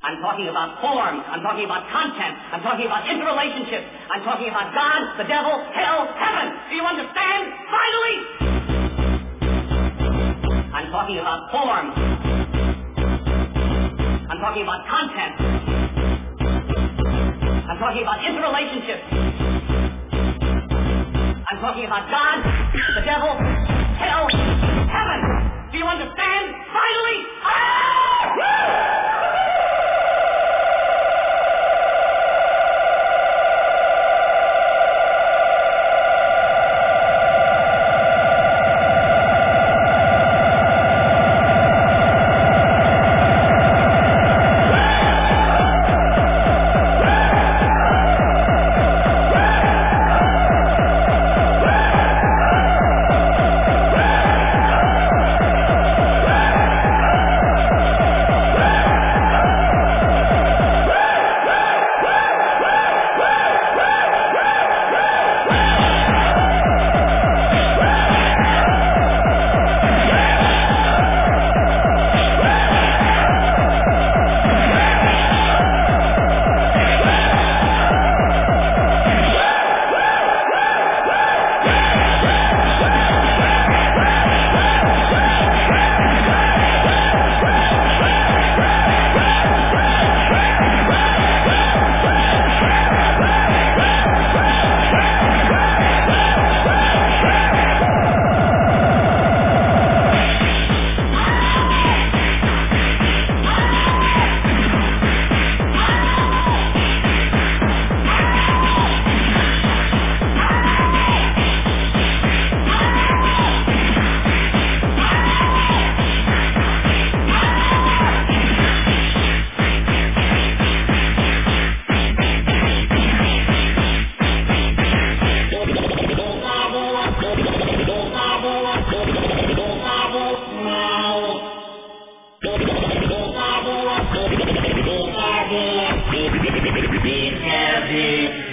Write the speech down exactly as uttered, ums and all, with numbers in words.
I'm talking about form. I'm talking about content. I'm talking about interrelationships. I'm talking about God, the devil, hell, heaven. Do you understand? Finally! I'm talking about form. I'm talking about content. I'm talking about interrelationships. I'm talking about God, the devil, hell, heaven. Do you understand? Finally! Ah! Be heavy.